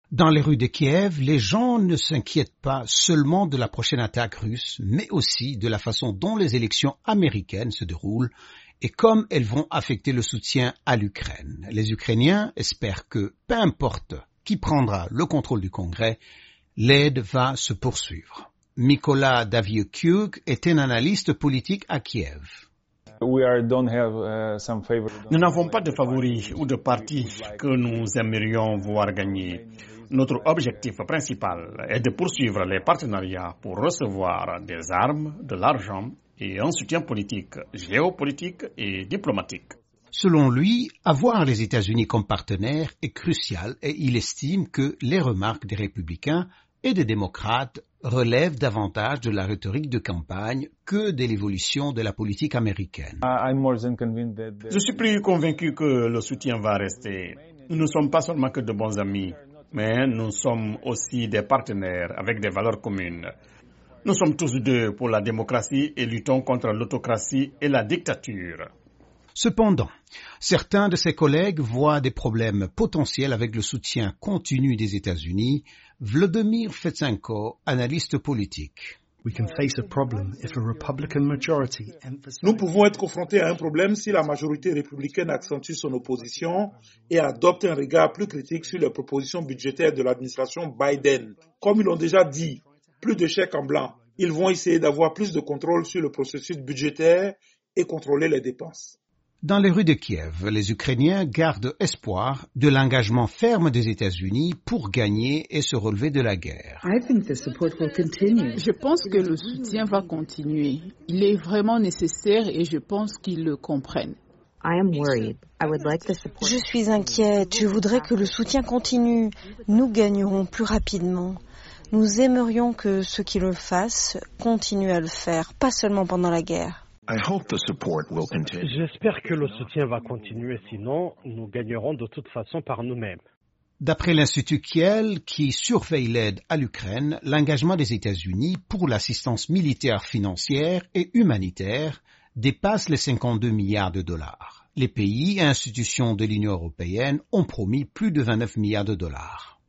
Dans les rues de Kiev, les gens ne s'inquiètent pas seulement de la prochaine attaque russe, mais aussi de la façon dont les élections américaines se déroulent et comme elles vont affecter le soutien à l'Ukraine. Les Ukrainiens espèrent que, peu importe qui prendra le contrôle du Congrès, l'aide va se poursuivre. Mykola Davyukyuk est un analyste politique à Kiev. Nous n'avons pas de favoris ou de partis que nous aimerions voir gagner. Notre objectif principal est de poursuivre les partenariats pour recevoir des armes, de l'argent et un soutien politique, géopolitique et diplomatique. Selon lui, avoir les États-Unis comme partenaire est crucial et il estime que les remarques des républicains et des démocrates relèvent davantage de la rhétorique de campagne que de l'évolution de la politique américaine. Je suis plus convaincu que le soutien va rester. Nous ne sommes pas seulement que de bons amis, mais nous sommes aussi des partenaires avec des valeurs communes. Nous sommes tous deux pour la démocratie et luttons contre l'autocratie et la dictature. Cependant, certains de ses collègues voient des problèmes potentiels avec le soutien continu des États-Unis. Vladimir Fetsenko, analyste politique. Nous pouvons être confrontés à un problème si la majorité républicaine accentue son opposition et adopte un regard plus critique sur les propositions budgétaires de l'administration Biden. Comme ils l'ont déjà dit, plus de chèques en blanc. Ils vont essayer d'avoir plus de contrôle sur le processus budgétaire et contrôler les dépenses. Dans les rues de Kiev, les Ukrainiens gardent espoir de l'engagement ferme des États-Unis pour gagner et se relever de la guerre. Je pense que le soutien va continuer. Il est vraiment nécessaire et je pense qu'ils le comprennent. Je suis inquiète. Je voudrais que le soutien continue. Nous gagnerons plus rapidement. Nous aimerions que ceux qui le fassent continuent à le faire, pas seulement pendant la guerre. J'espère que le soutien va continuer, sinon nous gagnerons de toute façon par nous-mêmes. D'après l'Institut Kiel, qui surveille l'aide à l'Ukraine, l'engagement des États-Unis pour l'assistance militaire, financière et humanitaire dépasse les 52 milliards de dollars. Les pays et institutions de l'Union européenne ont promis plus de 29 milliards de dollars.